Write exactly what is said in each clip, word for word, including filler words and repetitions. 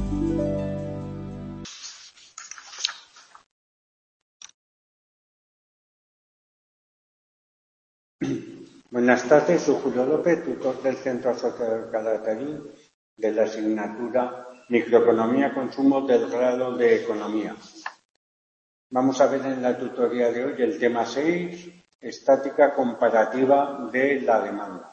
Buenas tardes, soy Julio López, tutor del Centro Asociado de Calatayud de la asignatura Microeconomía Consumo del grado de Economía. Vamos a ver en la tutoría de hoy el tema seis, estática comparativa de la demanda.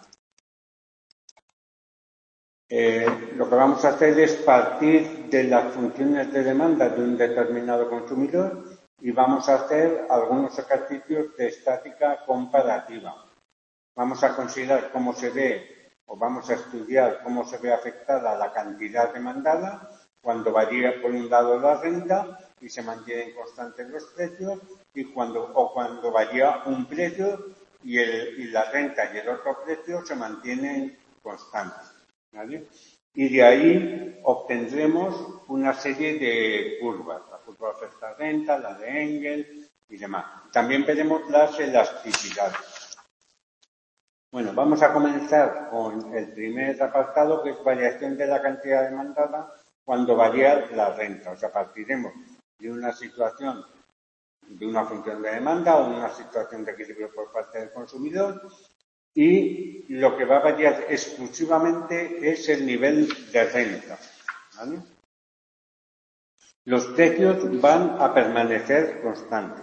Eh, lo que vamos a hacer es partir de las funciones de demanda de un determinado consumidor y vamos a hacer algunos ejercicios de estática comparativa. Vamos a considerar cómo se ve, o vamos a estudiar cómo se ve afectada la cantidad demandada cuando varía por un lado la renta y se mantienen constantes los precios, y cuando, o cuando varía un precio y, el, y la renta y el otro precio se mantienen constantes, ¿vale? Y de ahí obtendremos una serie de curvas, la curva de oferta-renta, la de Engel y demás. También veremos las elasticidades. Bueno, vamos a comenzar con el primer apartado, que es variación de la cantidad demandada cuando varía la renta. O sea, partiremos de una situación, de una función de demanda o de una situación de equilibrio por parte del consumidor, y lo que va a variar exclusivamente es el nivel de renta, ¿vale? Los precios van a permanecer constantes.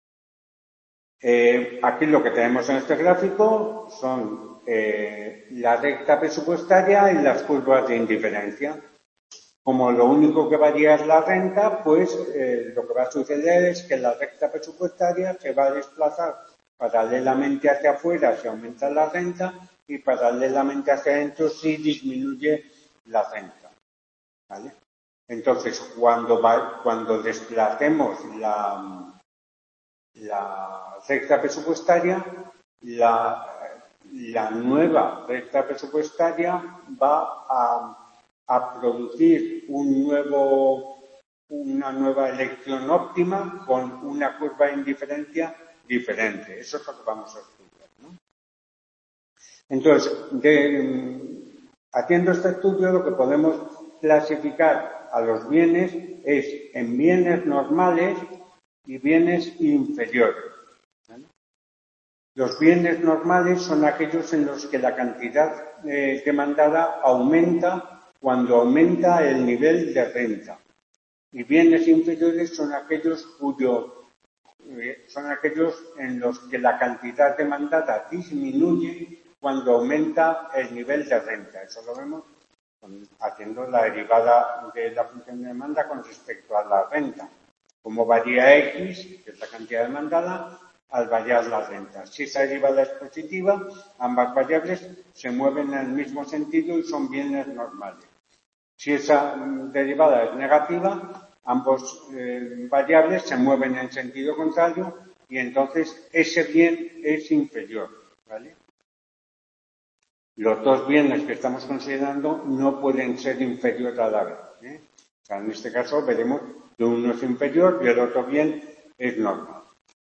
Eh, aquí lo que tenemos en este gráfico son eh, la recta presupuestaria y las curvas de indiferencia. Como lo único que varía es la renta, pues eh, lo que va a suceder es que la recta presupuestaria se va a desplazar paralelamente hacia afuera si aumenta la renta y paralelamente hacia adentro si disminuye la renta, ¿vale? Entonces, cuando, va, cuando desplacemos la, la recta presupuestaria, la, la nueva recta presupuestaria va a a producir un nuevo, una nueva elección óptima con una curva de indiferencia diferente. Eso es lo que vamos a estudiar, ¿no? Entonces, de, haciendo este estudio, lo que podemos clasificar a los bienes es en bienes normales y bienes inferiores, ¿vale? Los bienes normales son aquellos en los que la cantidad eh, demandada aumenta cuando aumenta el nivel de renta. Y bienes inferiores son aquellos cuyo, eh, son aquellos en los que la cantidad demandada disminuye cuando aumenta el nivel de renta. Eso lo vemos con, haciendo la derivada de la función de demanda con respecto a la renta. Como varía X, que es la cantidad demandada, al variar la renta. Si esa derivada es positiva, ambas variables se mueven en el mismo sentido y son bienes normales. Si esa derivada es negativa, ambos eh, variables se mueven en sentido contrario y entonces ese bien es inferior, ¿vale? Los dos bienes que estamos considerando no pueden ser inferiores a la vez, ¿eh? O sea, en este caso veremos que uno es inferior y el otro bien es normal.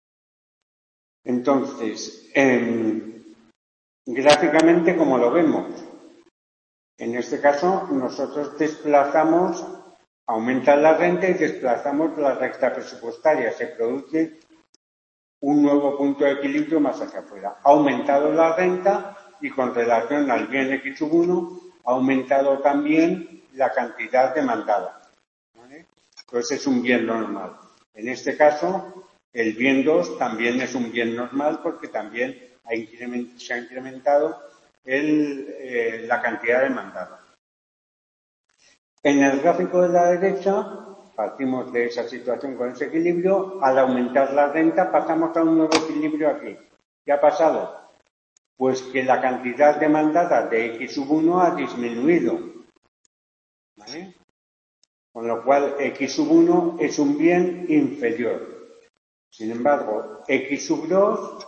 Entonces, eh, gráficamente, ¿cómo lo vemos? En este caso, nosotros desplazamos, aumenta la renta y desplazamos la recta presupuestaria. Se produce un nuevo punto de equilibrio más hacia afuera. Ha aumentado la renta y con relación al bien X sub uno, ha aumentado también la cantidad demandada, ¿vale? Entonces es un bien normal. En este caso, el bien dos también es un bien normal porque también ha increment- se ha incrementado el, eh, la cantidad demandada. En el gráfico de la derecha, partimos de esa situación con ese equilibrio. Al aumentar la renta, pasamos a un nuevo equilibrio aquí. ¿Qué ha pasado? Pues que la cantidad demandada de X sub uno ha disminuido, ¿vale? Con lo cual, X sub uno es un bien inferior. Sin embargo, X sub dos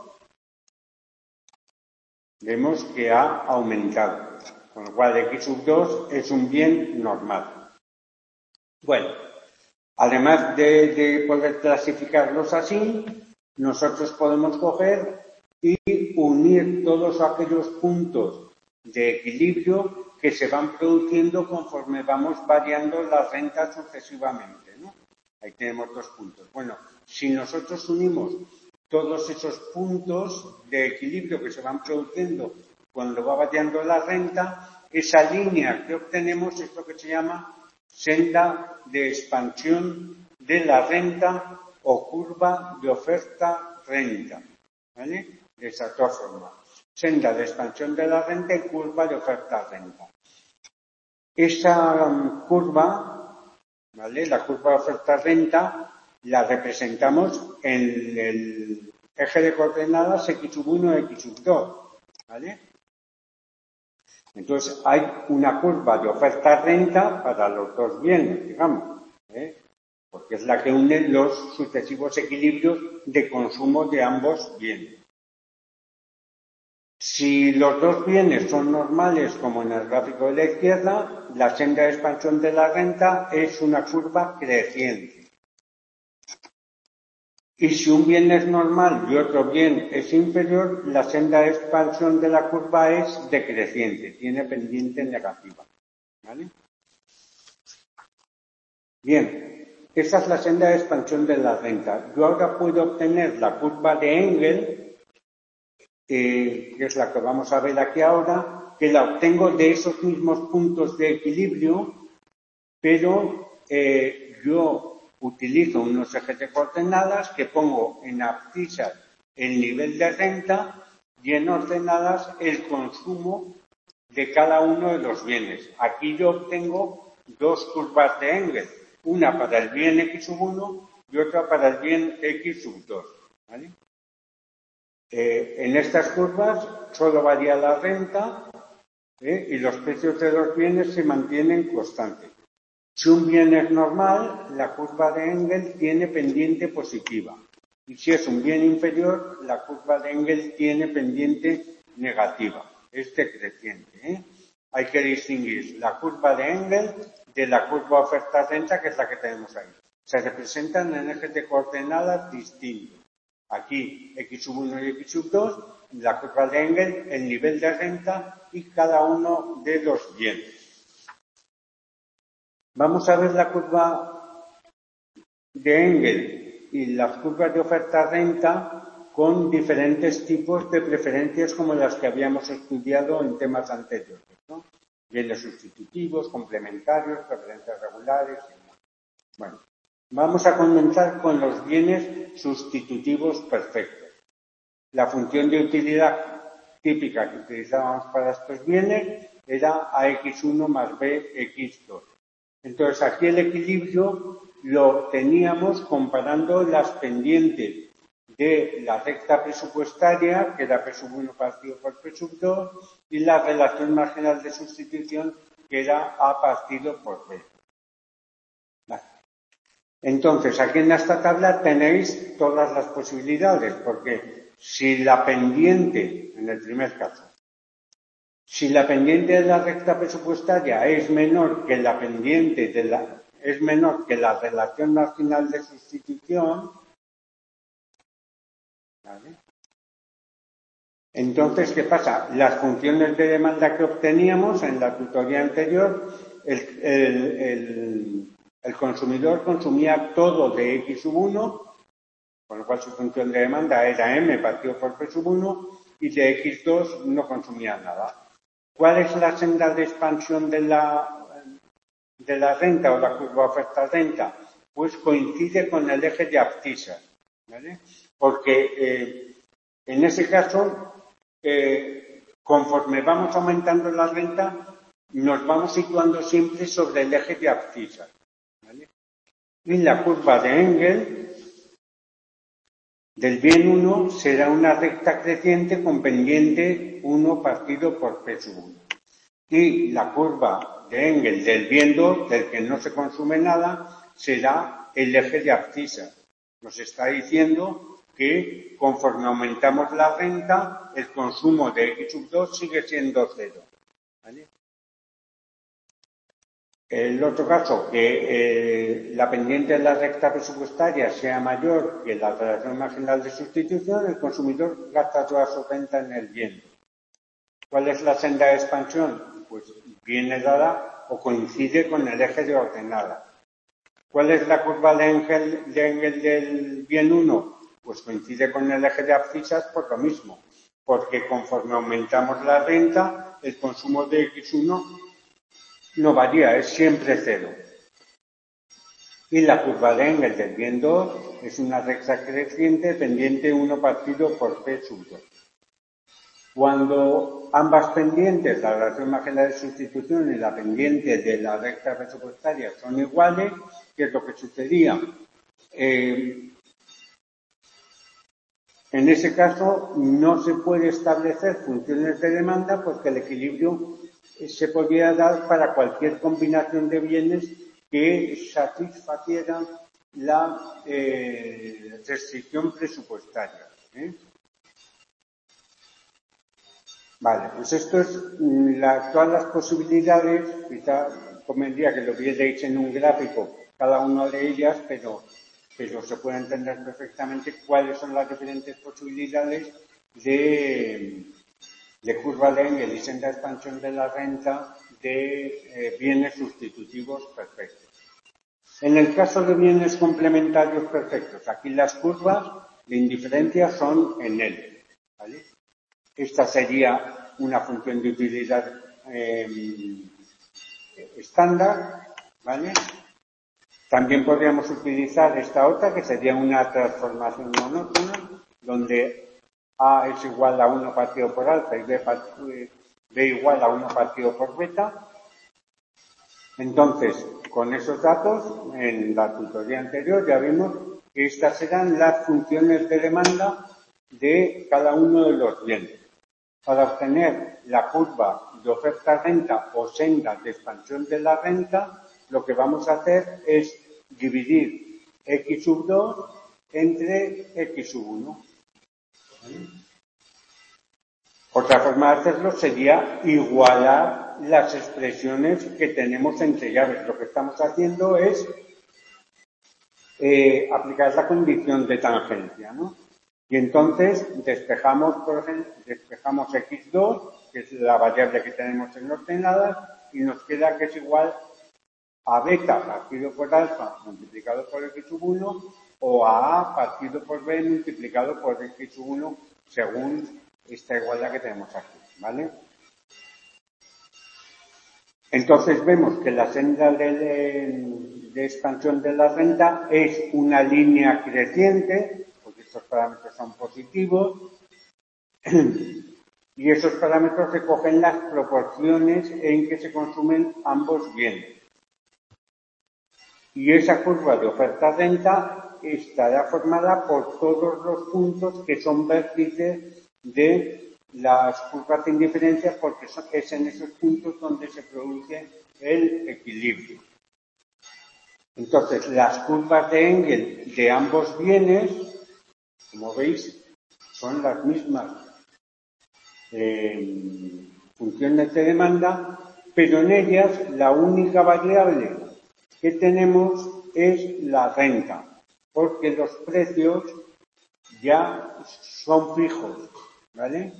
vemos que ha aumentado, con lo cual X sub dos es un bien normal. Bueno, además de, de poder clasificarlos así, nosotros podemos coger y unir todos aquellos puntos de equilibrio que se van produciendo conforme vamos variando las rentas sucesivamente, ¿no? Ahí tenemos dos puntos. Bueno, si nosotros unimos todos esos puntos de equilibrio que se van produciendo cuando va variando la renta, esa línea que obtenemos es lo que se llama senda de expansión de la renta o curva de oferta-renta, ¿vale? De esas dos formas. Senda de expansión de la renta y curva de oferta-renta. Esa um, curva, ¿vale? La curva de oferta-renta la representamos en el eje de coordenadas equis uno y equis dos, ¿vale? Entonces hay una curva de oferta-renta para los dos bienes, digamos, ¿eh? Porque es la que une los sucesivos equilibrios de consumo de ambos bienes. Si los dos bienes son normales, como en el gráfico de la izquierda, la senda de expansión de la renta es una curva creciente. Y si un bien es normal y otro bien es inferior, la senda de expansión de la curva es decreciente, tiene pendiente negativa, ¿vale? Bien, esa es la senda de expansión de la renta. Yo ahora puedo obtener la curva de Engel, eh, que es la que vamos a ver aquí ahora, que la obtengo de esos mismos puntos de equilibrio, pero eh, yo utilizo unos ejes de coordenadas que pongo en abscisas el nivel de renta y en ordenadas el consumo de cada uno de los bienes. Aquí yo obtengo dos curvas de Engel, una para el bien equis uno y otra para el bien equis dos, ¿vale? Eh, en estas curvas solo varía la renta, ¿eh? Y los precios de los bienes se mantienen constantes. Si un bien es normal, la curva de Engel tiene pendiente positiva. Y si es un bien inferior, la curva de Engel tiene pendiente negativa. Es decreciente, ¿eh? Hay que distinguir la curva de Engel de la curva oferta-renta, que es la que tenemos ahí. Se representan en ejes de coordenadas distintos. Aquí, equis uno y equis dos, la curva de Engel, el nivel de renta y cada uno de los bienes. Vamos a ver la curva de Engel y las curvas de oferta-renta con diferentes tipos de preferencias como las que habíamos estudiado en temas anteriores, ¿no? Bienes sustitutivos, complementarios, preferencias regulares y demás. Bueno, vamos a comenzar con los bienes sustitutivos perfectos. La función de utilidad típica que utilizábamos para estos bienes era A equis uno más B equis dos. Entonces, aquí el equilibrio lo teníamos comparando las pendientes de la recta presupuestaria, que era P sub uno partido por P sub dos, y la relación marginal de sustitución, que era A partido por B. Vale. Entonces, aquí en esta tabla tenéis todas las posibilidades, porque si la pendiente, en el primer caso, si la pendiente de la recta presupuestaria es menor que la pendiente de la, es menor que la relación marginal de sustitución, ¿vale? Entonces, ¿qué pasa? Las funciones de demanda que obteníamos en la tutoría anterior, el, el, el, el consumidor consumía todo de equis sub uno, con lo cual su función de demanda era M partido por P sub uno, y de equis dos no consumía nada. ¿Cuál es la senda de expansión de la, de la renta o la curva oferta-renta? Pues coincide con el eje de abscisas, ¿vale? Porque eh, en ese caso, eh, conforme vamos aumentando la renta, nos vamos situando siempre sobre el eje de abscisas, ¿vale? Y la curva de Engel del bien uno será una recta creciente con pendiente uno partido por P sub uno. Y la curva de Engel del bien dos, del que no se consume nada, será el eje de abscisas. Nos está diciendo que conforme aumentamos la renta, el consumo de equis sub dos sigue siendo cero, ¿vale? El otro caso, que eh, la pendiente de la recta presupuestaria sea mayor que la relación marginal de sustitución, el consumidor gasta toda su renta en el bien. ¿Cuál es la senda de expansión? Pues viene dada o coincide con el eje de ordenada. ¿Cuál es la curva de Engel, de Engel del bien uno? Pues coincide con el eje de abscisas por lo mismo, porque conforme aumentamos la renta, el consumo de equis uno no varía, es siempre cero. Y la curva de Engel del bien dos es una recta creciente pendiente uno partido por P sub dos. Cuando ambas pendientes, la relación marginal de sustitución y la pendiente de la recta presupuestaria son iguales, ¿qué es lo que sucedía? Eh, en ese caso no se puede establecer funciones de demanda porque el equilibrio se podría dar para cualquier combinación de bienes que satisfacieran la eh, restricción presupuestaria. ¿eh? Vale, pues esto es la, todas las posibilidades, quizá convendría que lo vierais en un gráfico cada una de ellas, pero, pero se puede entender perfectamente cuáles son las diferentes posibilidades de, de curva de Engel y senda de expansión de la renta de eh, bienes sustitutivos perfectos. En el caso de bienes complementarios perfectos, aquí las curvas de indiferencia son en L, ¿vale? Esta sería una función de utilidad eh, estándar, ¿vale? También podríamos utilizar esta otra, que sería una transformación monótona, donde A es igual a uno partido por alfa y B, B igual a uno partido por beta. Entonces, con esos datos, en la tutoría anterior ya vimos que estas serán las funciones de demanda de cada uno de los bienes. Para obtener la curva de oferta-renta o senda de expansión de la renta, lo que vamos a hacer es dividir X sub dos entre X sub uno. Otra forma de hacerlo sería igualar las expresiones que tenemos entre llaves. Lo que estamos haciendo es eh, aplicar la condición de tangencia, ¿no? Y entonces despejamos, por ejemplo, despejamos X dos, que es la variable que tenemos en ordenadas, y nos queda que es igual a beta partido por alfa multiplicado por X sub uno o a A partido por B multiplicado por X sub uno según esta igualdad que tenemos aquí, ¿vale? Entonces vemos que la senda de, de expansión de la renta es una línea creciente, porque estos parámetros son positivos, y esos parámetros recogen las proporciones en que se consumen ambos bienes. Y esa curva de oferta-renta estará formada por todos los puntos que son vértices de las curvas de indiferencia, porque es en esos puntos donde se produce el equilibrio. Entonces, las curvas de Engel de ambos bienes, como veis, son las mismas eh, funciones de demanda, pero en ellas la única variable que tenemos es la renta, porque los precios ya son fijos, ¿vale?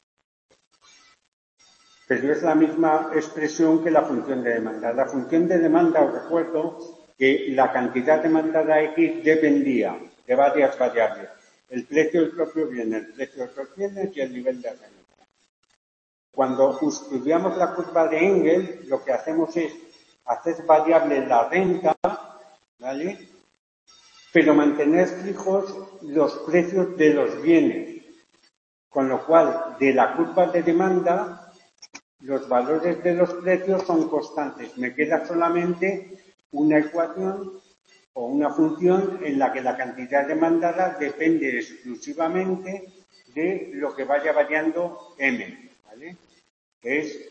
Pero es la misma expresión que la función de demanda. La función de demanda, os recuerdo que la cantidad demandada X dependía de varias variables. El precio del propio bien, el precio de otros bienes y el nivel de renta. Cuando estudiamos la curva de Engel, lo que hacemos es hacer variable la renta, ¿vale? Pero mantener fijos los precios de los bienes. Con lo cual, de la curva de demanda, los valores de los precios son constantes. Me queda solamente una ecuación o una función en la que la cantidad demandada depende exclusivamente de lo que vaya variando M, ¿vale? Que es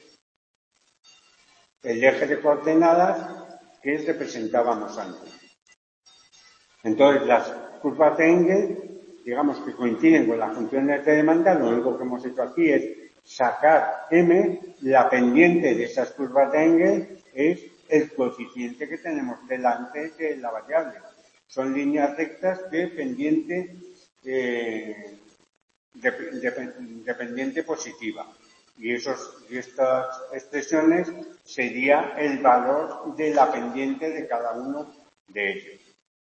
el eje de coordenadas que representábamos antes. Entonces, las curvas de Engel, digamos que coinciden con las funciones de demanda, lo único que hemos hecho aquí es sacar M, la pendiente de esas curvas de Engel es el coeficiente que tenemos delante de la variable. Son líneas rectas de pendiente, eh, de, de, de pendiente positiva. Y, esos, y estas expresiones sería el valor de la pendiente de cada uno de ellos.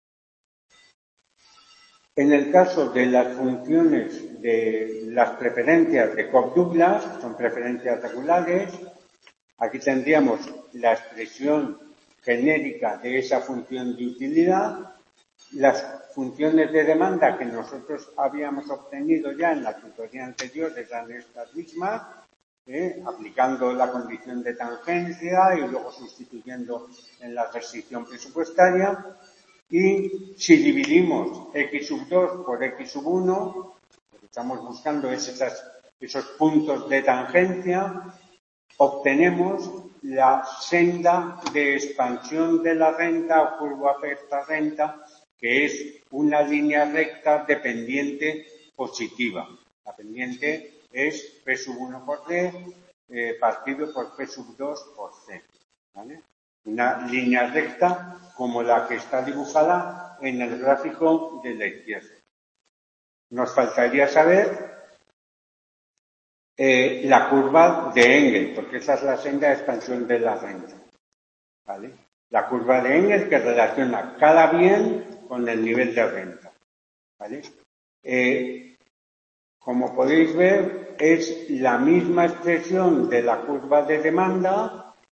En el caso de las funciones de las preferencias de Cobb-Douglas, son preferencias regulares, aquí tendríamos la expresión genérica de esa función de utilidad. Las funciones de demanda que nosotros habíamos obtenido ya en la tutoría anterior eran estas mismas, ¿eh? aplicando la condición de tangencia y luego sustituyendo en la restricción presupuestaria. Y si dividimos x sub dos por x sub uno, lo que estamos buscando es esas, esos puntos de tangencia, obtenemos la senda de expansión de la renta o curva oferta renta, que es una línea recta de pendiente positiva. La pendiente es P sub uno por D eh, partido por P sub dos por C. ¿Vale? Una línea recta como la que está dibujada en el gráfico de la izquierda. Nos faltaría saber eh, la curva de Engel, porque esa es la senda de expansión de la renta. ¿Vale? La curva de Engel que relaciona cada bien con el nivel de renta. ¿Vale? Eh, como podéis ver, es la misma expresión de la curva de demanda,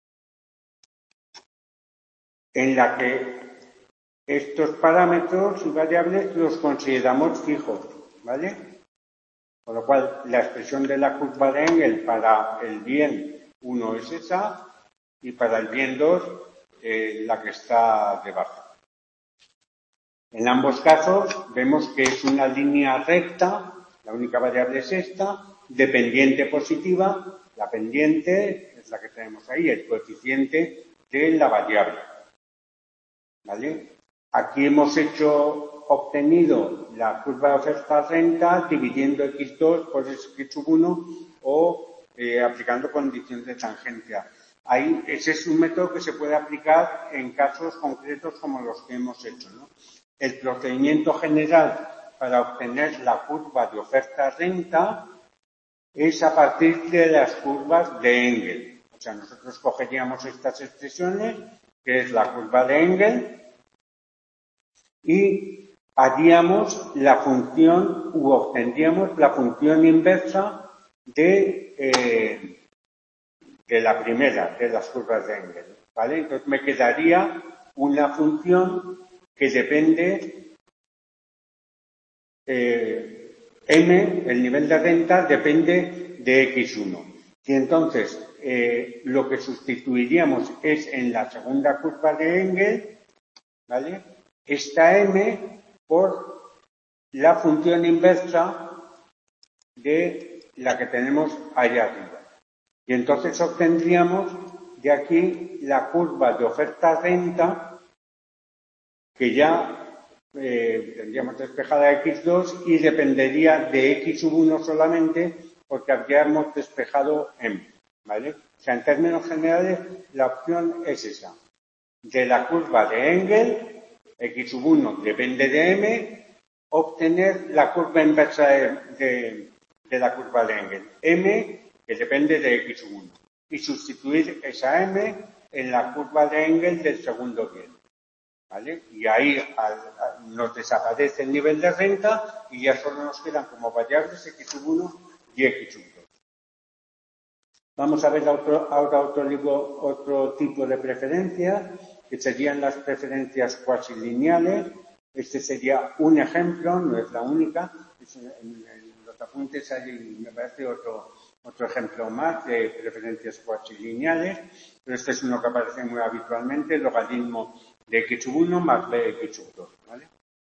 en la que estos parámetros y variables los consideramos fijos, ¿vale? Con lo cual, la expresión de la curva de Engel para el bien uno es esa y para el bien dos eh, la que está debajo. En ambos casos vemos que es una línea recta, la única variable es esta, de pendiente positiva, la pendiente es la que tenemos ahí, el coeficiente de la variable. ¿Vale? Aquí hemos hecho, obtenido la curva de oferta-renta dividiendo x dos por x sub uno o eh, aplicando condición de tangencia. Ahí, ese es un método que se puede aplicar en casos concretos como los que hemos hecho, ¿no? El procedimiento general para obtener la curva de oferta-renta es a partir de las curvas de Engel. O sea, nosotros cogeríamos estas expresiones, que es la curva de Engel, y haríamos la función u obtendríamos la función inversa de, eh, de la primera, de las curvas de Engel. ¿Vale? Entonces me quedaría una función que depende, eh, m, el nivel de renta, depende de x uno. Y entonces eh, lo que sustituiríamos es en la segunda curva de Engel, ¿vale? Esta m por la función inversa de la que tenemos allá arriba. Y entonces obtendríamos de aquí la curva de oferta-renta que ya eh, tendríamos despejada x dos y dependería de x sub uno solamente porque habríamos despejado m. ¿Vale? O sea, en términos generales, la opción es esa. De la curva de Engel, x sub uno depende de m, obtener la curva inversa de, de, de la curva de Engel, m, que depende de x sub uno, y sustituir esa m en la curva de Engel del segundo bien. ¿Vale? Y ahí al, al, nos desaparece el nivel de renta y ya solo nos quedan como variables x sub uno y x sub dos. Vamos a ver otro, ahora otro, libro, otro tipo de preferencias, que serían las preferencias cuasilineales. Este sería un ejemplo, no es la única. En los apuntes hay, me parece, otro, otro ejemplo más de preferencias cuasilineales, pero este es uno que aparece muy habitualmente, el logaritmo de x sub uno más b x sub dos. ¿Vale?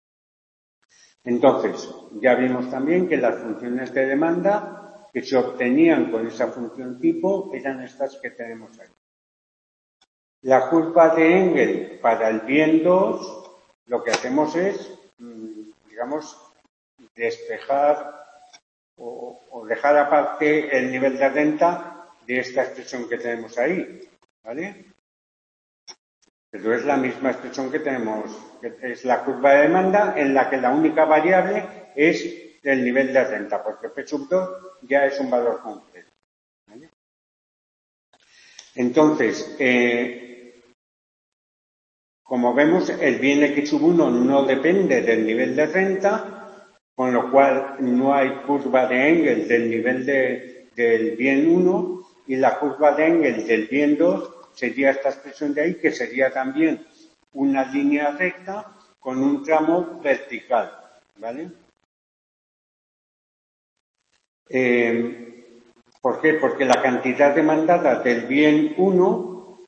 Entonces, ya vimos también que las funciones de demanda que se obtenían con esa función tipo eran estas que tenemos aquí. La curva de Engel para el bien dos, lo que hacemos es, digamos, despejar o, o dejar aparte el nivel de renta de esta expresión que tenemos ahí, ¿vale? Pero es la misma expresión que tenemos, que es la curva de demanda en la que la única variable es el nivel de renta, porque P sub dos ya es un valor concreto. ¿Vale? Entonces, eh, como vemos, el bien X sub uno no depende del nivel de renta, con lo cual no hay curva de Engel del nivel de, del bien uno, y la curva de Engel del bien dos sería esta expresión de ahí, que sería también una línea recta con un tramo vertical, ¿vale? Eh, ¿Por qué? Porque la cantidad demandada del bien uno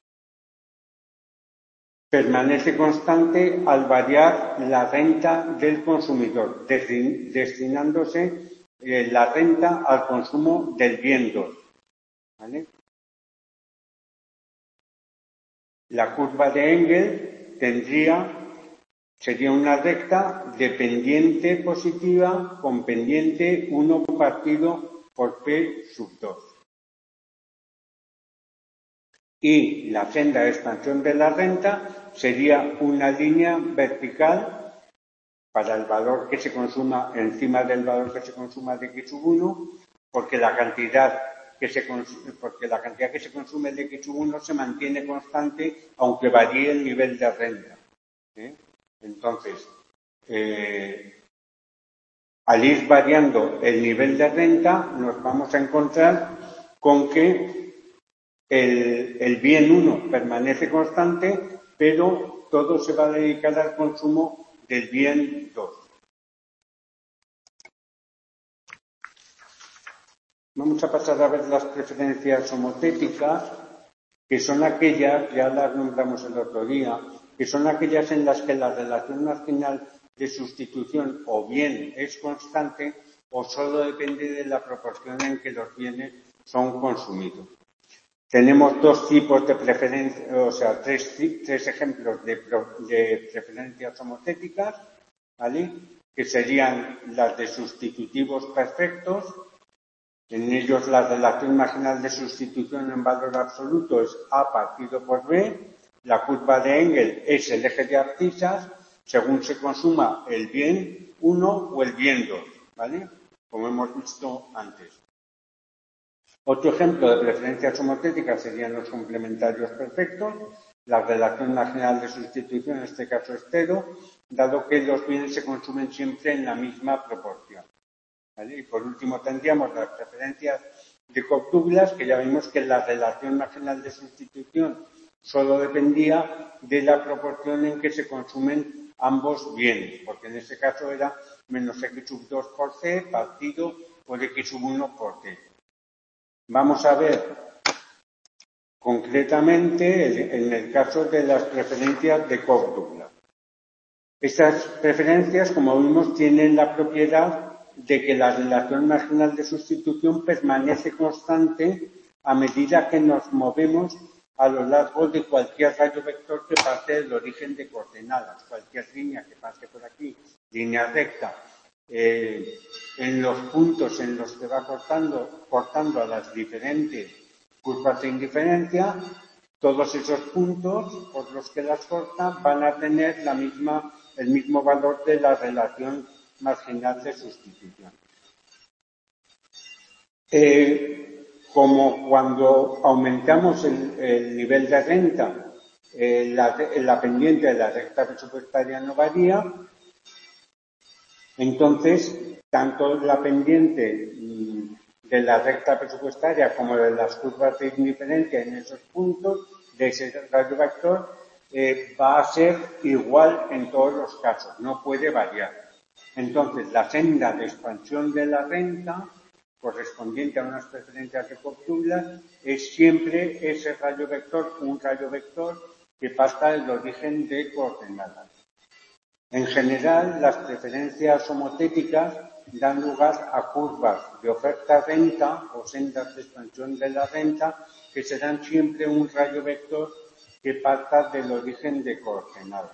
permanece constante al variar la renta del consumidor, destinándose eh, la renta al consumo del bien dos, ¿vale? La curva de Engel tendría, sería una recta de pendiente positiva con pendiente uno partido por P sub dos. Y la senda de expansión de la renta sería una línea vertical para el valor que se consuma encima del valor que se consuma de X sub uno, porque la cantidad que se consume, porque la cantidad que se consume de X sub uno se mantiene constante aunque varíe el nivel de renta. ¿Eh? Entonces, eh, al ir variando el nivel de renta, nos vamos a encontrar con que el, el bien uno permanece constante, pero todo se va a dedicar al consumo del bien dos. Vamos a pasar a ver las preferencias homotéticas, que son aquellas, ya las nombramos el otro día, que son aquellas en las que la relación marginal de sustitución o bien es constante o solo depende de la proporción en que los bienes son consumidos. Tenemos dos tipos de preferencias, o sea, tres, tres ejemplos de, de preferencias homotéticas, ¿vale? Que serían las de sustitutivos perfectos. En ellos la relación marginal de sustitución en valor absoluto es A partido por B. La curva de Engel es el eje de abscisas según se consuma el bien uno o el bien dos, ¿vale? Como hemos visto antes. Otro ejemplo de preferencias homotéticas serían los complementarios perfectos. La relación marginal de sustitución en este caso es cero, dado que los bienes se consumen siempre en la misma proporción. ¿Vale? Y por último tendríamos las preferencias de Cobb-Douglas, que ya vimos que la relación marginal de sustitución solo dependía de la proporción en que se consumen ambos bienes, porque en ese caso era menos X sub dos por C partido por X sub uno por T. Vamos a ver concretamente en el caso de las preferencias de Cobb-Douglas. Estas preferencias, como vimos, tienen la propiedad de que la relación marginal de sustitución permanece constante a medida que nos movemos a lo largo de cualquier rayo vector que parte del origen de coordenadas, cualquier línea que pase por aquí, línea recta, eh, en los puntos en los que va cortando, cortando a las diferentes curvas de indiferencia, todos esos puntos por los que las corta van a tener la misma, el mismo valor de la relación marginal de sustitución. Eh, como cuando aumentamos el, el nivel de renta, eh, la, la pendiente de la recta presupuestaria no varía, entonces tanto la pendiente de la recta presupuestaria como de las curvas de indiferencia en esos puntos de ese radio vector eh, va a ser igual en todos los casos, no puede variar. Entonces, la senda de expansión de la renta, correspondiente a unas preferencias de Cobb-Douglas, es siempre ese rayo vector, un rayo vector que pasa del origen de coordenadas. En general, las preferencias homotéticas dan lugar a curvas de oferta-renta o sendas de expansión de la renta que serán siempre un rayo vector que parta del origen de coordenadas.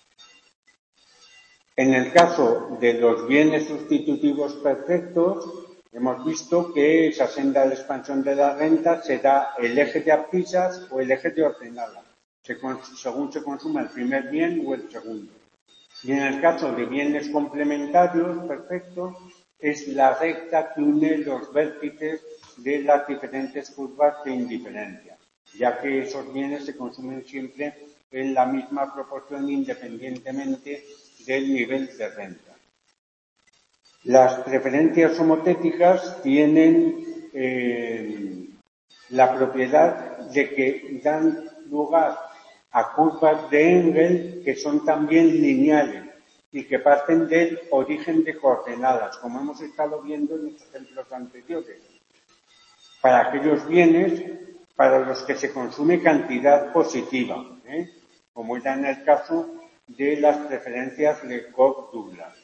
En el caso de los bienes sustitutivos perfectos, hemos visto que esa senda de expansión de la renta será el eje de abscisas o el eje de ordenada, según se consuma el primer bien o el segundo. Y en el caso de bienes complementarios perfectos, es la recta que une los vértices de las diferentes curvas de indiferencia, ya que esos bienes se consumen siempre en la misma proporción independientemente del nivel de renta. Las preferencias homotéticas tienen eh, la propiedad de que dan lugar a curvas de Engel que son también lineales y que parten del origen de coordenadas, como hemos estado viendo en los ejemplos anteriores, para aquellos bienes para los que se consume cantidad positiva, ¿eh? como era en el caso de las preferencias de Cobb-Douglas.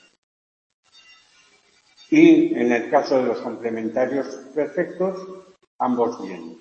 Y en el caso de los complementarios perfectos, ambos bienes.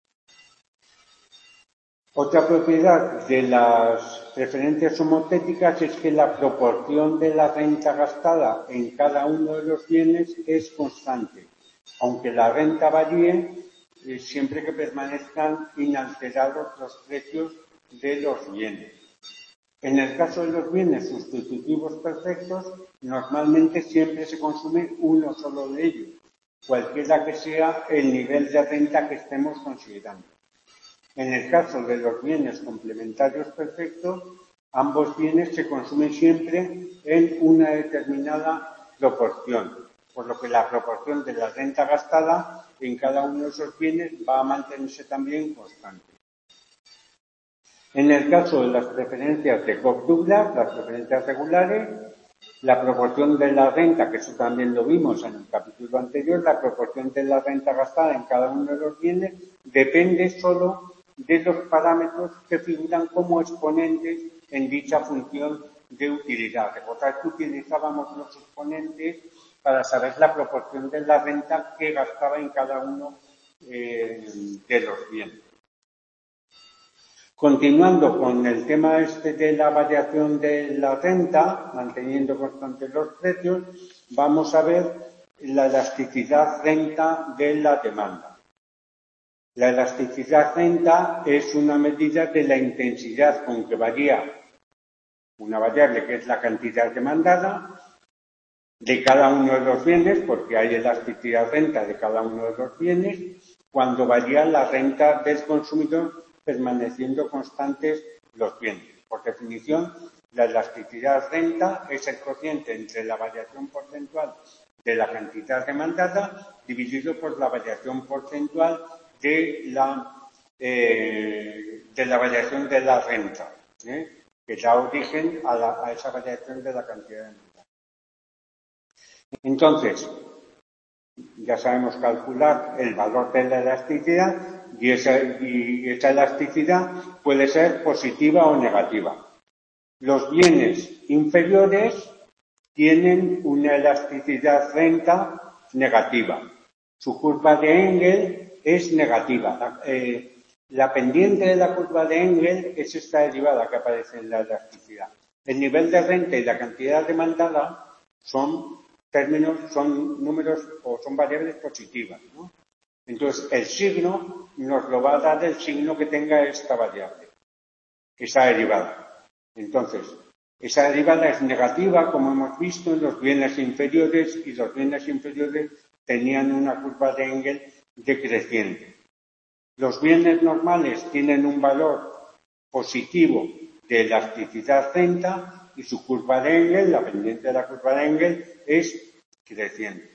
Otra propiedad de las preferencias homotéticas es que la proporción de la renta gastada en cada uno de los bienes es constante, aunque la renta varíe eh, siempre que permanezcan inalterados los precios de los bienes. En el caso de los bienes sustitutivos perfectos, normalmente siempre se consume uno solo de ellos, cualquiera que sea el nivel de renta que estemos considerando. En el caso de los bienes complementarios perfectos, ambos bienes se consumen siempre en una determinada proporción, por lo que la proporción de la renta gastada en cada uno de esos bienes va a mantenerse también constante. En el caso de las preferencias de Cobb-Douglas, las preferencias regulares, la proporción de la renta, que eso también lo vimos en el capítulo anterior, la proporción de la renta gastada en cada uno de los bienes depende solo de los parámetros que figuran como exponentes en dicha función de utilidad. Recordad que utilizábamos los exponentes para saber la proporción de la renta que gastaba en cada uno eh, de los bienes. Continuando con el tema este de la variación de la renta, manteniendo constantes los precios, vamos a ver la elasticidad renta de la demanda. La elasticidad renta es una medida de la intensidad con que varía una variable que es la cantidad demandada de cada uno de los bienes, porque hay elasticidad renta de cada uno de los bienes, cuando varía la renta del consumidor permaneciendo constantes los bienes. Por definición, la elasticidad renta es el cociente entre la variación porcentual de la cantidad demandada dividido por la variación porcentual de la, eh, de la variación de la renta, ¿eh? que da origen a, la, a esa variación de la cantidad demandada. Entonces, ya sabemos calcular el valor de la elasticidad y esa, y esa elasticidad puede ser positiva o negativa. Los bienes inferiores tienen una elasticidad renta negativa. Su curva de Engel es negativa. La, eh, la pendiente de la curva de Engel es esta derivada que aparece en la elasticidad. El nivel de renta y la cantidad demandada son términos, son números o son variables positivas, ¿no? Entonces, el signo nos lo va a dar el signo que tenga esta variable, esa derivada. Entonces, esa derivada es negativa, como hemos visto, en los bienes inferiores, y los bienes inferiores tenían una curva de Engel decreciente. Los bienes normales tienen un valor positivo de elasticidad renta y su curva de Engel, la pendiente de la curva de Engel, es creciente.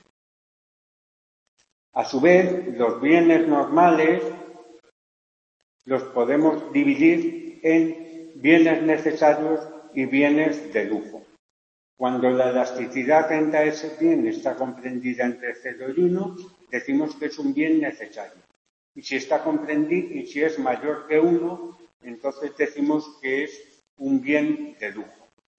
A su vez, los bienes normales los podemos dividir en bienes necesarios y bienes de lujo. Cuando la elasticidad renta de ese bien está comprendida entre cero y uno, decimos que es un bien necesario. Y si está comprendido, y si es mayor que uno, entonces decimos que es un bien de lujo.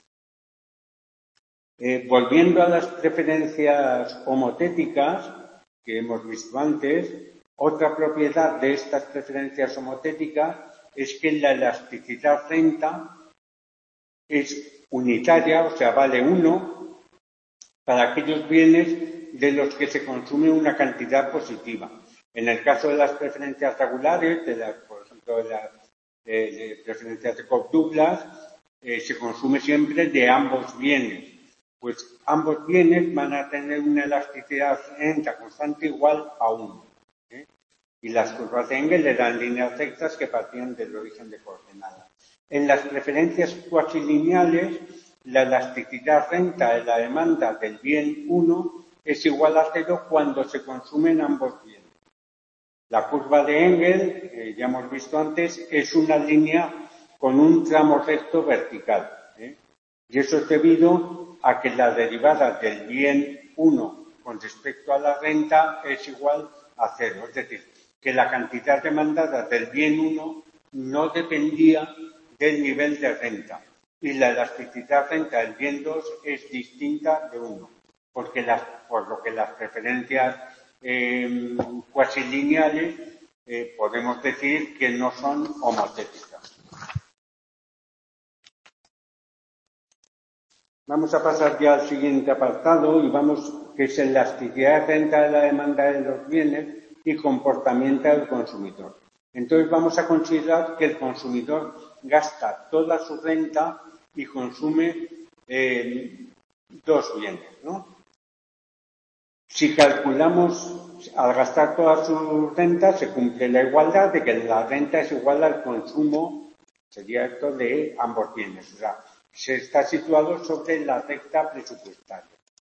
Eh, volviendo a las preferencias homotéticas que hemos visto antes, otra propiedad de estas preferencias homotéticas es que la elasticidad renta es unitaria, o sea, vale uno para aquellos bienes de los que se consume una cantidad positiva. En el caso de las preferencias regulares, de las, por ejemplo, de las de, de preferencias de Cobb-Douglas, eh, se consume siempre de ambos bienes. Pues ambos bienes van a tener una elasticidad renta constante igual a uno. ¿eh? Y las curvas de Engel eran líneas rectas que partían del origen de coordenadas. En las preferencias cuasilineales, la elasticidad renta de la demanda del bien uno es igual a cero cuando se consumen ambos bienes. La curva de Engel, eh, ya hemos visto antes, es una línea con un tramo recto vertical. ¿eh? Y eso es debido a que la derivada del bien uno con respecto a la renta es igual a cero. Es decir, que la cantidad demandada del bien uno no dependía del nivel de renta. Y la elasticidad renta del bien dos es distinta de uno. Porque las, por lo que las preferencias eh, cuasilineales eh, podemos decir que no son homotéticas. Vamos a pasar ya al siguiente apartado y vamos, que es elasticidad de renta de la demanda de los bienes y comportamiento del consumidor. Entonces vamos a considerar que el consumidor gasta toda su renta y consume eh, dos bienes, ¿no? Si calculamos, al gastar toda su renta, se cumple la igualdad de que la renta es igual al consumo, sería esto, de ambos bienes. O sea, se está situado sobre la recta presupuestaria.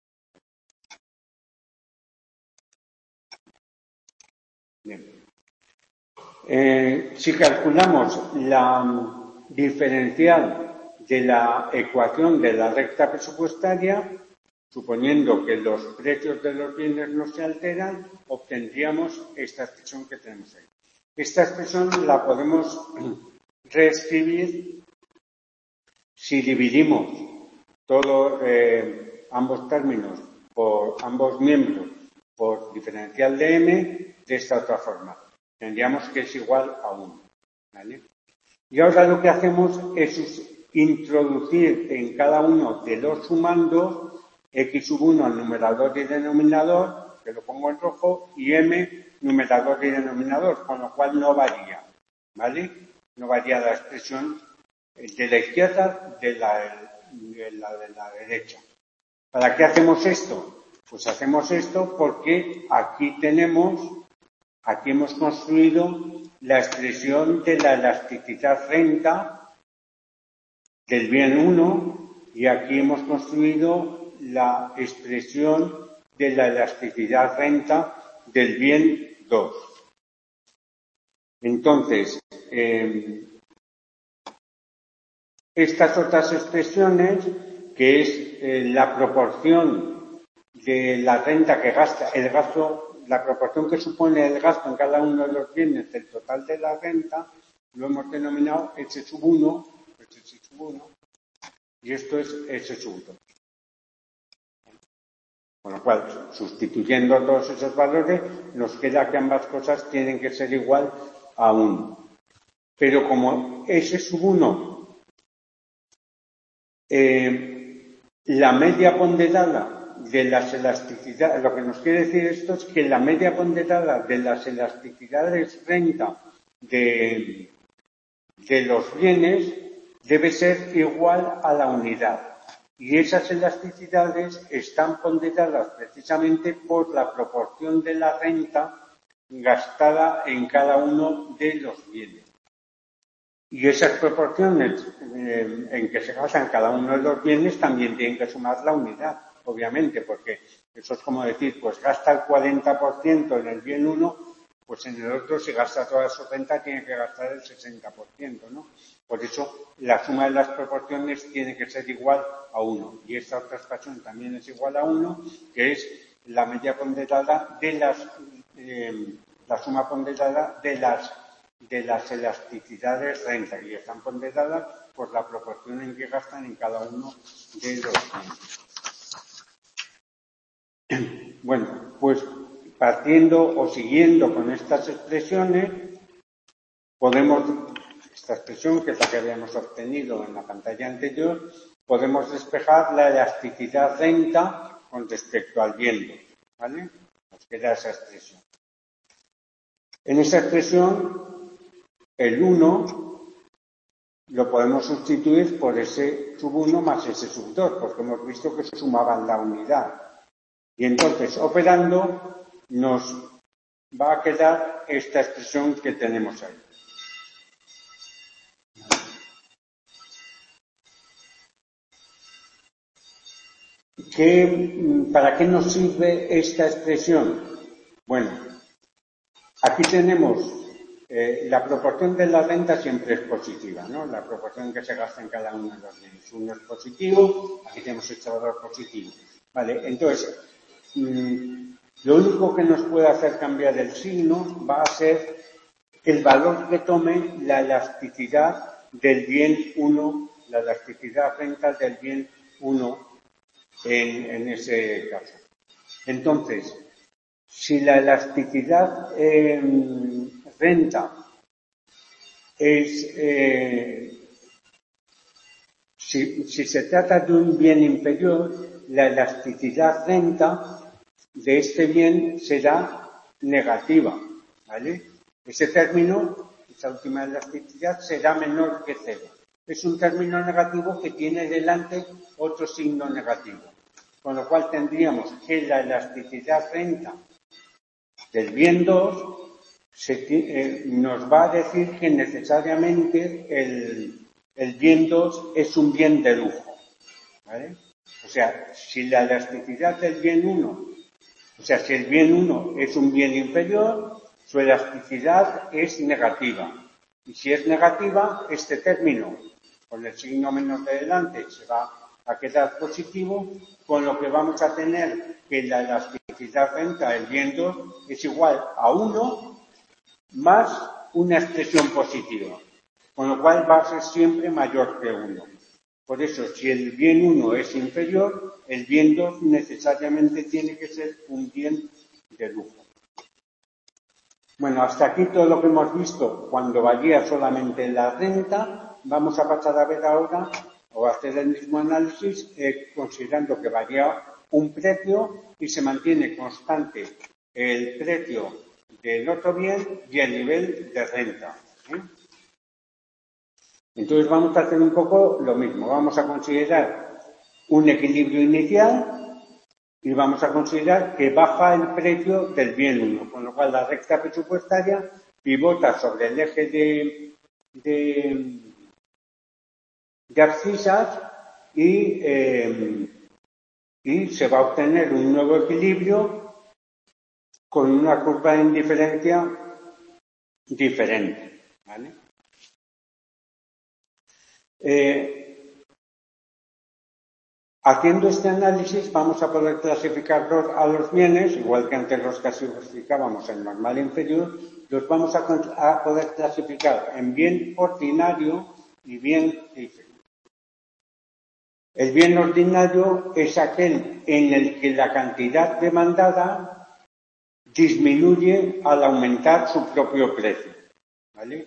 Bien. Eh, si calculamos la diferencial de la ecuación de la recta presupuestaria, suponiendo que los precios de los bienes no se alteran, obtendríamos esta expresión que tenemos ahí. Esta expresión la podemos reescribir si dividimos todos eh, ambos términos por ambos miembros por diferencial de m de esta otra forma. Tendríamos que es igual a uno. ¿Vale? Y ahora lo que hacemos es introducir en cada uno de los sumandos x sub uno al numerador y denominador, que lo pongo en rojo, y m numerador y denominador, con lo cual no varía. ¿Vale? No varía la expresión de la izquierda de la de la, de la derecha. ¿Para qué hacemos esto? Pues hacemos esto porque aquí tenemos, aquí hemos construido la expresión de la elasticidad renta del bien uno y aquí hemos construido la expresión de la elasticidad renta del bien dos. Entonces, eh, estas otras expresiones, que es eh, la proporción de la renta que gasta, el gasto, la proporción que supone el gasto en cada uno de los bienes del total de la renta, lo hemos denominado S sub uno, S sub uno, y esto es S sub dos. Con lo cual, sustituyendo todos esos valores, nos queda que ambas cosas tienen que ser igual a uno. Pero como S sub uno, eh, la media ponderada de las elasticidades, lo que nos quiere decir esto es que la media ponderada de las elasticidades renta de, de los bienes debe ser igual a la unidad. Y esas elasticidades están ponderadas precisamente por la proporción de la renta gastada en cada uno de los bienes. Y esas proporciones eh, en que se basan cada uno de los bienes también tienen que sumar la unidad, obviamente, porque eso es como decir, pues gasta el cuarenta por ciento en el bien uno, pues en el otro, si gasta toda su renta, tiene que gastar el sesenta por ciento, ¿no? Por eso, la suma de las proporciones tiene que ser igual a uno. Y esta otra expresión también es igual a uno, que es la media ponderada de las, eh, la suma ponderada de las de las elasticidades renta, y están ponderadas por la proporción en que gastan en cada uno de los bienes. Bueno, pues partiendo o siguiendo con estas expresiones, podemos, esta expresión que es la que habíamos obtenido en la pantalla anterior, podemos despejar la elasticidad renta con respecto al bien, ¿vale? Nos queda esa expresión. En esa expresión, el uno lo podemos sustituir por ese sub uno más ese sub dos, porque hemos visto que se sumaban la unidad. Y entonces, operando, nos va a quedar esta expresión que tenemos ahí. ¿Qué, ¿Para qué nos sirve esta expresión? Bueno, aquí tenemos eh, la proporción de la renta siempre es positiva, ¿no? La proporción que se gasta en cada uno de los bienes. Uno es positivo, aquí tenemos este valor positivo. Vale, entonces, mmm, lo único que nos puede hacer cambiar el signo va a ser el valor que tome la elasticidad del bien uno, la elasticidad renta del bien uno en, en ese caso. Entonces, si la elasticidad eh, renta es, eh, si, si se trata de un bien inferior, la elasticidad renta de este bien será negativa, ¿vale? Ese término, esa última elasticidad, será menor que cero. Es un término negativo que tiene delante otro signo negativo. Con lo cual tendríamos que la elasticidad renta del bien dos se, eh, nos va a decir que necesariamente el, el bien dos es un bien de lujo, ¿vale? O sea, si la elasticidad del bien uno, o sea, si el bien uno es un bien inferior, su elasticidad es negativa. Y si es negativa, este término, con el signo menos de delante, se va a quedar positivo, con lo que vamos a tener que la elasticidad renta del bien dos es igual a uno más una expresión positiva, con lo cual va a ser siempre mayor que uno. Por eso, si el bien uno es inferior, el bien dos necesariamente tiene que ser un bien de lujo. Bueno, hasta aquí todo lo que hemos visto cuando varía solamente la renta. Vamos a pasar a ver ahora, o a hacer el mismo análisis, eh, considerando que varía un precio y se mantiene constante el precio del otro bien y el nivel de renta, ¿eh? Entonces vamos a hacer un poco lo mismo. Vamos a considerar un equilibrio inicial y vamos a considerar que baja el precio del bien uno, con lo cual la recta presupuestaria pivota sobre el eje de, de, de abscisas y, eh, y se va a obtener un nuevo equilibrio con una curva de indiferencia diferente, ¿vale? Eh, haciendo este análisis vamos a poder clasificar a los bienes, igual que antes los clasificábamos en normal e inferior, los vamos a, a poder clasificar en bien ordinario y bien difícil. El bien ordinario es aquel en el que la cantidad demandada disminuye al aumentar su propio precio, ¿vale?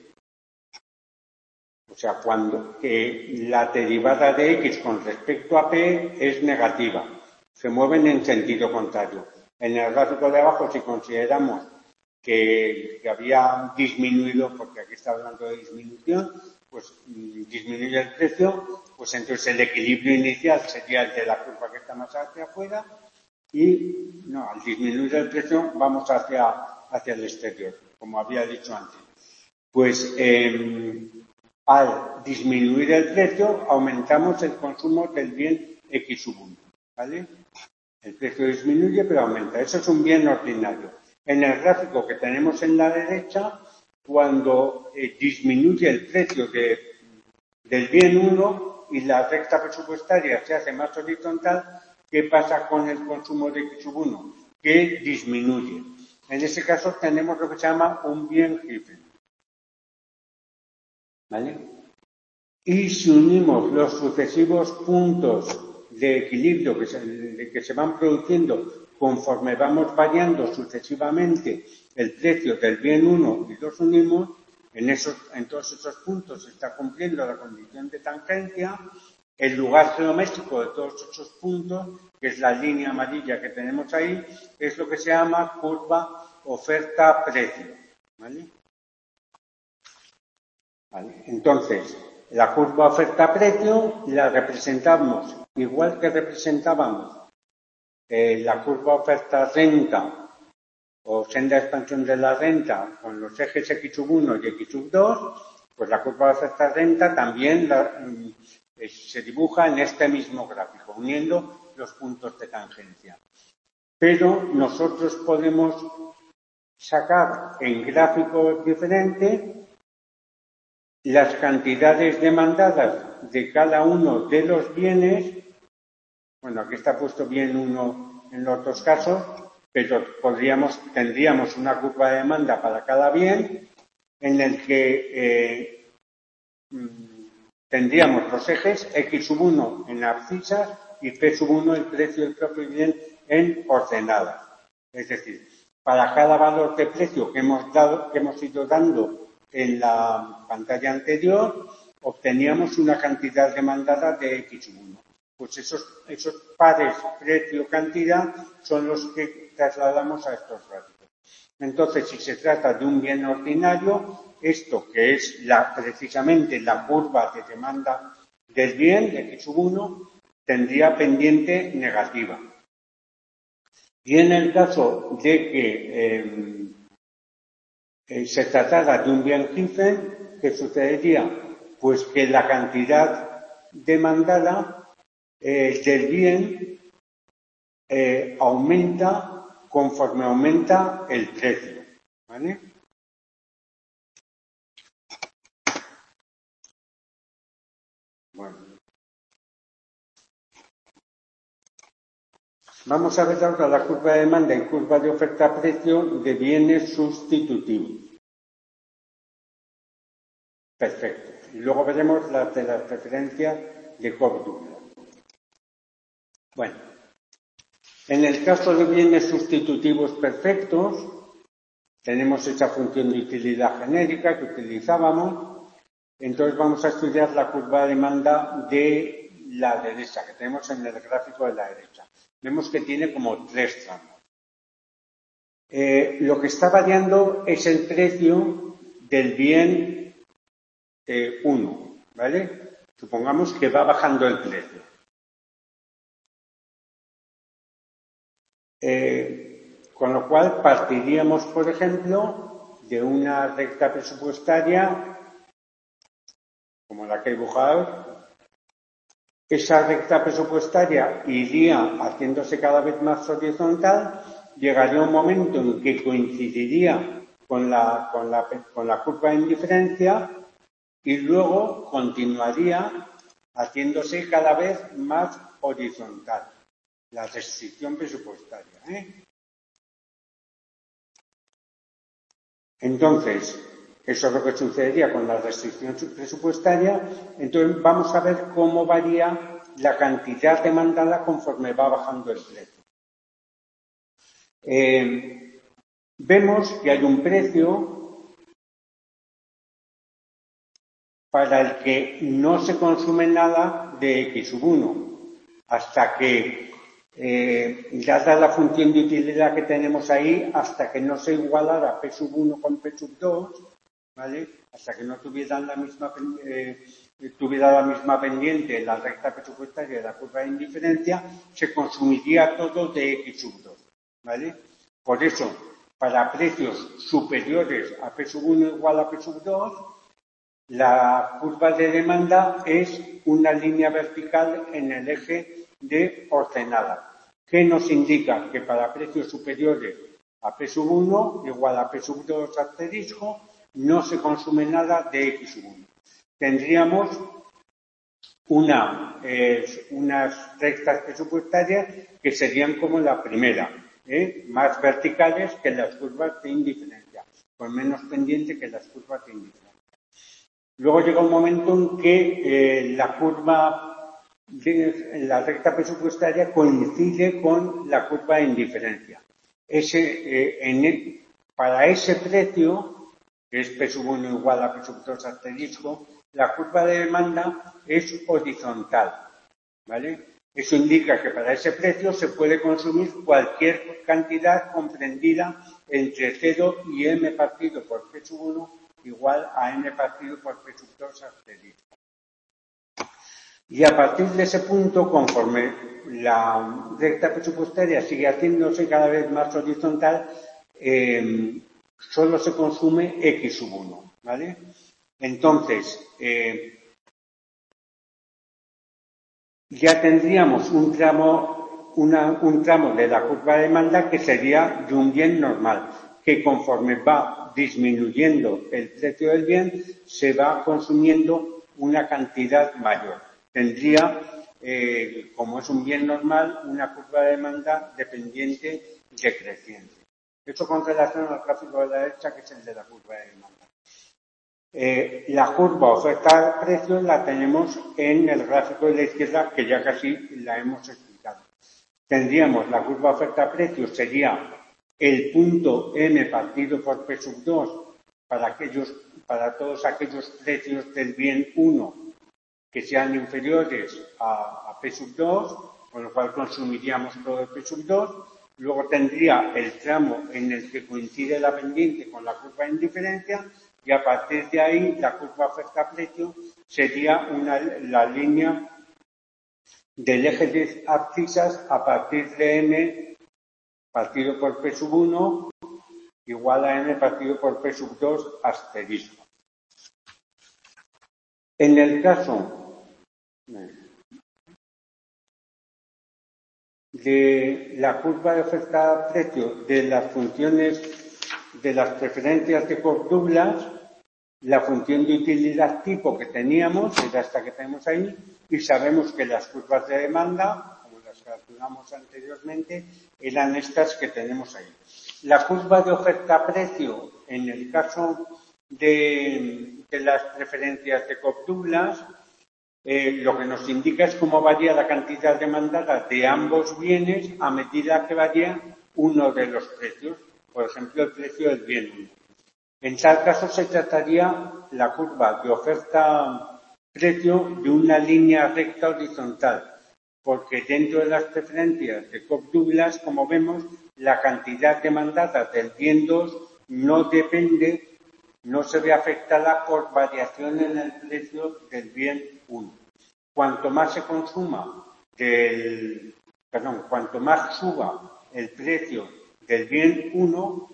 O sea, cuando eh, la derivada de X con respecto a P es negativa, se mueven en sentido contrario. En el gráfico de abajo, si consideramos que, que había disminuido, porque aquí está hablando de disminución, pues disminuye el precio, pues entonces el equilibrio inicial sería el de la curva que está más hacia afuera y, no, al disminuir el precio vamos hacia, hacia el exterior, como había dicho antes. Pues eh, al disminuir el precio, aumentamos el consumo del bien X sub uno, ¿vale? El precio disminuye, pero aumenta. Eso es un bien ordinario. En el gráfico que tenemos en la derecha, cuando eh, disminuye el precio de, del bien uno y la recta presupuestaria se hace más horizontal, ¿qué pasa con el consumo de X sub uno? Que disminuye. En ese caso tenemos lo que se llama un bien jefe, ¿vale? Y si unimos los sucesivos puntos de equilibrio que se, que se van produciendo conforme vamos variando sucesivamente el precio del bien uno y los unimos, en, esos, en todos esos puntos se está cumpliendo la condición de tangencia. El lugar geométrico de todos esos puntos, que es la línea amarilla que tenemos ahí, es lo que se llama curva oferta-precio, ¿vale? ¿Vale? Entonces, la curva oferta-precio la representamos igual que representábamos eh, la curva oferta-renta o senda de expansión de la renta con los ejes X sub uno y X sub dos, pues la curva de oferta renta también la, eh, se dibuja en este mismo gráfico, uniendo los puntos de tangencia. Pero nosotros podemos sacar en gráficos diferentes las cantidades demandadas de cada uno de los bienes. Bueno, aquí está puesto bien uno en los dos casos, pero podríamos, tendríamos una curva de demanda para cada bien en el que eh, tendríamos los ejes X sub uno en abscisas y P sub uno el precio del propio bien en ordenadas. Es decir, para cada valor de precio que hemos dado, que hemos ido dando en la pantalla anterior, obteníamos una cantidad demandada de X sub uno. Pues esos, esos pares precio-cantidad son los que trasladamos a estos gráficos. Entonces, si se trata de un bien ordinario, esto que es la, precisamente la curva de demanda del bien, X sub uno, tendría pendiente negativa. Y en el caso de que eh, eh, se tratara de un bien Giffen, ¿qué sucedería? Pues que la cantidad demandada eh, del bien eh, aumenta conforme aumenta el precio, ¿vale? Bueno. Vamos a ver ahora la curva de demanda y curva de oferta-precio de bienes sustitutivos. Perfecto. Y luego veremos las de las referencias de Cobb-Douglas. Bueno, en el caso de bienes sustitutivos perfectos, tenemos esa función de utilidad genérica que utilizábamos. Entonces vamos a estudiar la curva de demanda de la derecha, que tenemos en el gráfico de la derecha. Vemos que tiene como tres tramos. Eh, lo que está variando es el precio del bien eh, uno, ¿vale? Supongamos que va bajando el precio. Eh, con lo cual partiríamos, por ejemplo, de una recta presupuestaria como la que he dibujado. Esa recta presupuestaria iría haciéndose cada vez más horizontal, llegaría un momento en que coincidiría con la, con la, con la curva de indiferencia y luego continuaría haciéndose cada vez más horizontal, la restricción presupuestaria, ¿eh? Entonces, eso es lo que sucedería con la restricción presupuestaria. Entonces, vamos a ver cómo varía la cantidad demandada conforme va bajando el precio. Eh, vemos que hay un precio para el que no se consume nada de X sub uno, hasta que, eh, dada la función de utilidad que tenemos ahí, hasta que no se igualara P sub uno con P sub dos, ¿vale? Hasta que no tuvieran la misma, eh, tuviera la misma pendiente la recta presupuestaria de la curva de indiferencia, se consumiría todo de X sub dos, ¿vale? Por eso, para precios superiores a P sub uno igual a P sub dos, la curva de demanda es una línea vertical en el eje de ordenada, que nos indica que para precios superiores a P sub uno igual a P sub dos asterisco, no se consume nada de X sub uno. Tendríamos una, eh, unas rectas presupuestarias que serían como la primera, ¿eh? Más verticales que las curvas de indiferencia, con menos pendiente que las curvas de indiferencia. Luego llega un momento en que eh, la curva de la recta presupuestaria coincide con la curva de indiferencia. Ese, eh, en el, para ese precio, que es P sub uno igual a P sub dos asterisco, la curva de demanda es horizontal, ¿vale? Eso indica que para ese precio se puede consumir cualquier cantidad comprendida entre cero y m partido por P sub uno igual a n partido por P sub dos asterisco. Y a partir de ese punto, conforme la recta presupuestaria sigue haciéndose cada vez más horizontal, eh, solo se consume X sub uno, ¿vale? Entonces, eh, ya tendríamos un tramo, una, un tramo de la curva de demanda que sería de un bien normal, que conforme va disminuyendo el precio del bien, se va consumiendo una cantidad mayor. Tendría, eh, como es un bien normal, una curva de demanda dependiente decreciente. Esto con relación al gráfico de la derecha, que es el de la curva de demanda. Eh, la curva oferta-precio la tenemos en el gráfico de la izquierda, que ya casi la hemos explicado. Tendríamos la curva oferta-precio, sería el punto M partido por P sub dos para, aquellos, para todos aquellos precios del bien uno que sean inferiores a, a P sub dos, con lo cual consumiríamos todo el P sub dos. Luego tendría el tramo en el que coincide la pendiente con la curva de indiferencia, y a partir de ahí la curva oferta-precio sería una, la línea del eje de abscisas a partir de M partido por P sub uno igual a M partido por P sub dos asterisco. En el caso de la curva de oferta-precio de las funciones de las preferencias de Cobb-Douglas, la función de utilidad tipo que teníamos era esta que tenemos ahí, y sabemos que las curvas de demanda, como las calculamos anteriormente, eran estas que tenemos ahí. La curva de oferta-precio, en el caso de, de las preferencias de Cobb-Douglas, eh, lo que nos indica es cómo varía la cantidad demandada de ambos bienes a medida que varía uno de los precios. Por ejemplo, el precio del bien uno. En tal caso se trataría la curva de oferta-precio de una línea recta horizontal, porque dentro de las preferencias de Cobb-Douglas, como vemos, la cantidad demandada del bien dos no depende, no se ve afectada por variación en el precio del bien uno. Cuanto más se consuma del, perdón, cuanto más suba el precio del bien uno,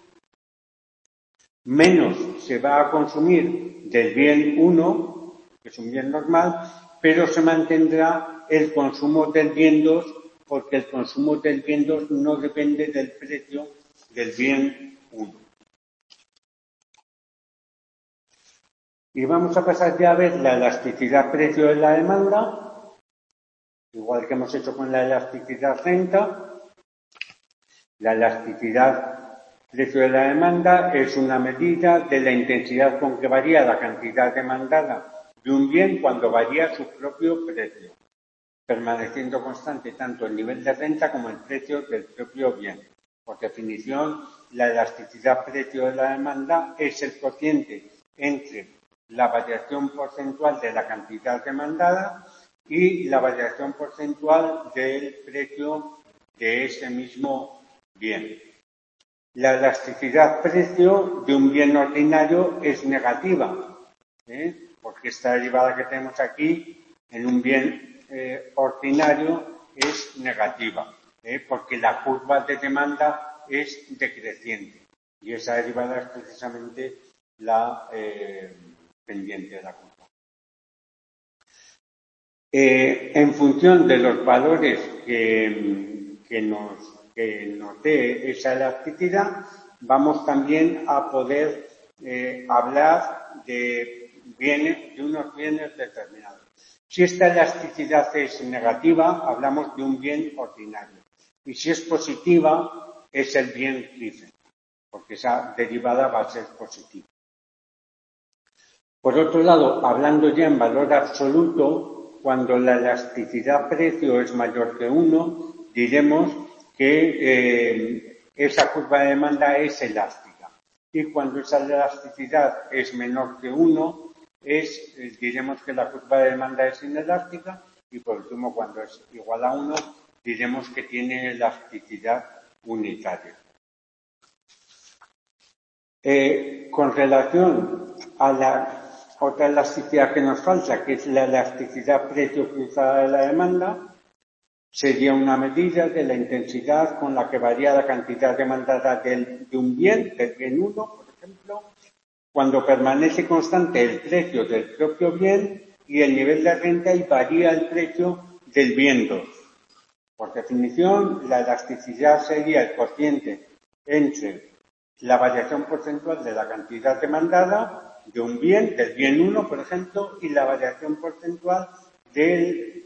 menos se va a consumir del bien uno, que es un bien normal, pero se mantendrá el consumo del bien dos, porque el consumo del bien dos no depende del precio del bien uno. Y vamos a pasar ya a ver la elasticidad precio de la demanda, igual que hemos hecho con la elasticidad renta. La elasticidad precio de la demanda es una medida de la intensidad con que varía la cantidad demandada de un bien cuando varía su propio precio, permaneciendo constante tanto el nivel de renta como el precio del propio bien. Por definición, la elasticidad precio de la demanda es el cociente entre la variación porcentual de la cantidad demandada y la variación porcentual del precio de ese mismo bien. La elasticidad precio de un bien ordinario es negativa, ¿eh? porque esta derivada que tenemos aquí en un bien eh, ordinario es negativa, ¿eh? porque la curva de demanda es decreciente y esa derivada es precisamente la eh, pendiente de la curva. Eh, en función de los valores que, que nos que nos dé esa elasticidad, vamos también a poder eh, hablar de bienes, de unos bienes determinados. Si esta elasticidad es negativa, hablamos de un bien ordinario. Y si es positiva, es el bien Clifford, porque esa derivada va a ser positiva. Por otro lado, hablando ya en valor absoluto, cuando la elasticidad precio es mayor que uno, diremos que eh, esa curva de demanda es elástica. Y cuando esa elasticidad es menor que uno, es, eh, diremos que la curva de demanda es inelástica, y por último, cuando es igual a uno, diremos que tiene elasticidad unitaria. Eh, con relación a la otra elasticidad que nos falta, que es la elasticidad precio cruzada de la demanda, sería una medida de la intensidad con la que varía la cantidad demandada de, de un bien, del bien uno, por ejemplo, cuando permanece constante el precio del propio bien y el nivel de renta y varía el precio del bien dos. Por definición, la elasticidad sería el cociente entre la variación porcentual de la cantidad demandada de un bien, del bien uno, por ejemplo, y la variación porcentual del,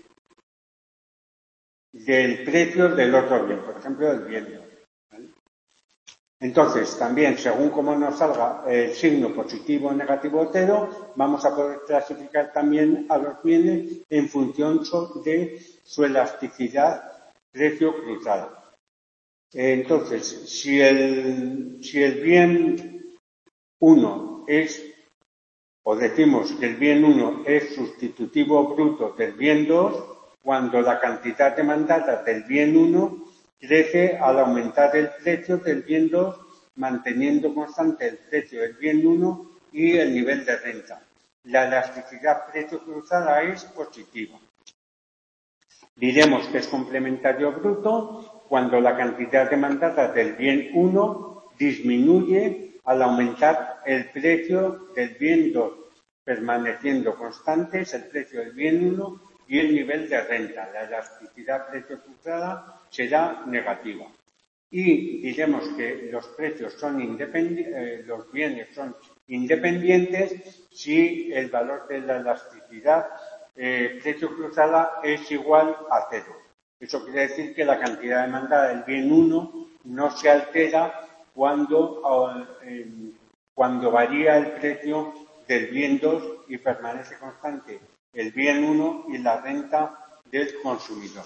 del precio del otro bien, por ejemplo, del bien dos. ¿Vale? Entonces, también, según cómo nos salga el signo positivo, negativo o cero, vamos a poder clasificar también a los bienes en función de su elasticidad precio cruzada. Entonces, si el, si el bien uno es, o decimos que el bien uno es sustitutivo bruto del bien dos, cuando la cantidad demandada del bien uno crece al aumentar el precio del bien dos, manteniendo constante el precio del bien uno y el nivel de renta. La elasticidad precio cruzada es positiva. Diremos que es complementario bruto cuando la cantidad demandada del bien uno disminuye al aumentar el precio del bien dos, permaneciendo constantes el precio del bien uno y el nivel de renta. La elasticidad precio cruzada será negativa. Y diremos que los precios son independientes, eh, los bienes son independientes si el valor de la elasticidad eh, precio cruzada es igual a cero. Eso quiere decir que la cantidad demandada del bien uno no se altera cuando, eh, cuando varía el precio del bien dos y permanece constante el bien uno y la renta del consumidor.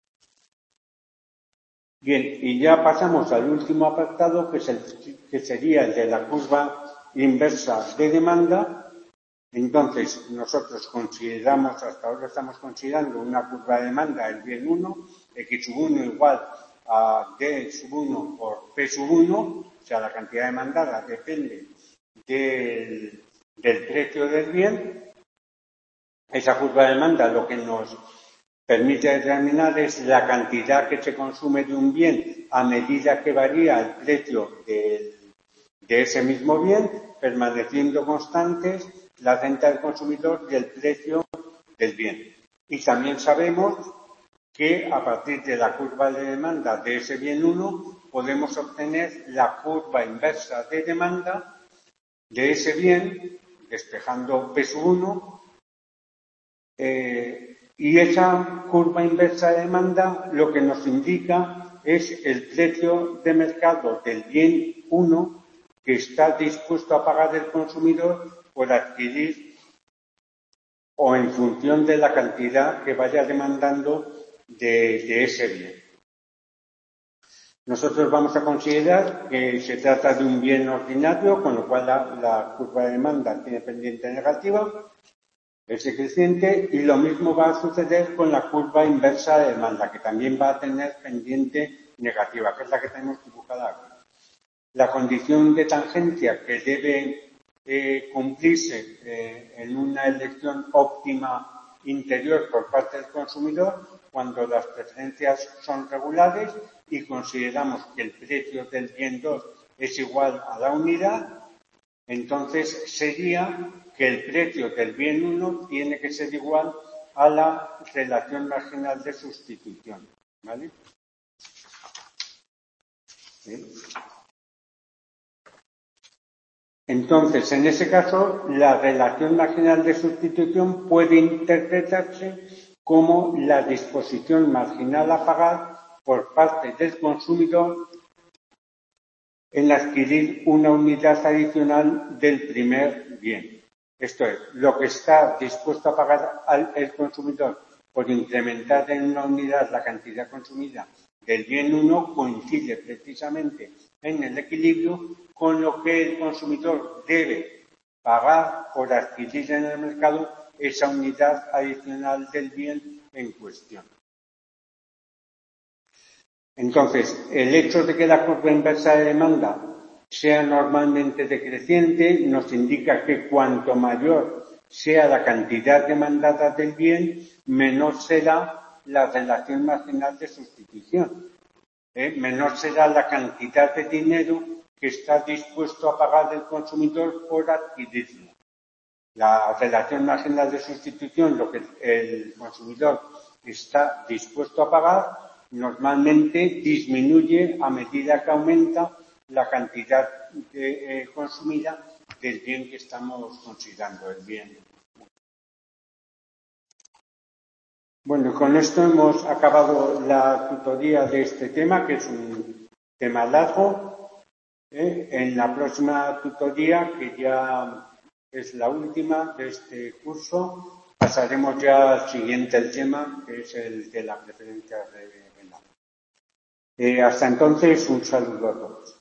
Bien, y ya pasamos al último apartado, que, es el, que sería el de la curva inversa de demanda. Entonces, nosotros consideramos, hasta ahora estamos considerando una curva de demanda del bien uno, X sub uno igual a D sub uno por P sub uno, o sea, la cantidad demandada depende del, del precio del bien. Esa curva de demanda lo que nos permite determinar es la cantidad que se consume de un bien a medida que varía el precio del, de ese mismo bien, permaneciendo constantes la renta del consumidor y el precio del bien. Y también sabemos que a partir de la curva de demanda de ese bien uno podemos obtener la curva inversa de demanda de ese bien, despejando P sub uno, eh, y esa curva inversa de demanda lo que nos indica es el precio de mercado del bien uno que está dispuesto a pagar el consumidor por adquirir o en función de la cantidad que vaya demandando de, de ese bien. Nosotros vamos a considerar que se trata de un bien ordinario, con lo cual la, la curva de demanda tiene pendiente negativa, es creciente, y lo mismo va a suceder con la curva inversa de demanda, que también va a tener pendiente negativa, que es la que tenemos dibujada aquí. La condición de tangencia que debe eh, cumplirse eh, en una elección óptima interior por parte del consumidor, cuando las preferencias son regulares y consideramos que el precio del bien dos es igual a la unidad, entonces sería que el precio del bien uno tiene que ser igual a la relación marginal de sustitución. ¿Vale? ¿Sí? Entonces, en ese caso, la relación marginal de sustitución puede interpretarse como la disposición marginal a pagar por parte del consumidor en adquirir una unidad adicional del primer bien. Esto es, lo que está dispuesto a pagar al, el consumidor por incrementar en una unidad la cantidad consumida del bien uno coincide precisamente en el equilibrio con lo que el consumidor debe pagar por adquirir en el mercado esa unidad adicional del bien en cuestión. Entonces, el hecho de que la curva inversa de demanda sea normalmente decreciente nos indica que cuanto mayor sea la cantidad demandada del bien, menor será la relación marginal de sustitución. ¿Eh? Menor será la cantidad de dinero que está dispuesto a pagar el consumidor por adquirirlo. La relación marginal de sustitución, lo que el consumidor está dispuesto a pagar, normalmente disminuye a medida que aumenta la cantidad de, eh, consumida del bien que estamos considerando, el bien. Bueno, con esto hemos acabado la tutoría de este tema, que es un tema largo. ¿eh? En la próxima tutoría, que ya es la última de este curso, pasaremos ya al siguiente tema, que es el de la preferencia revelada. Eh, hasta entonces, un saludo a todos.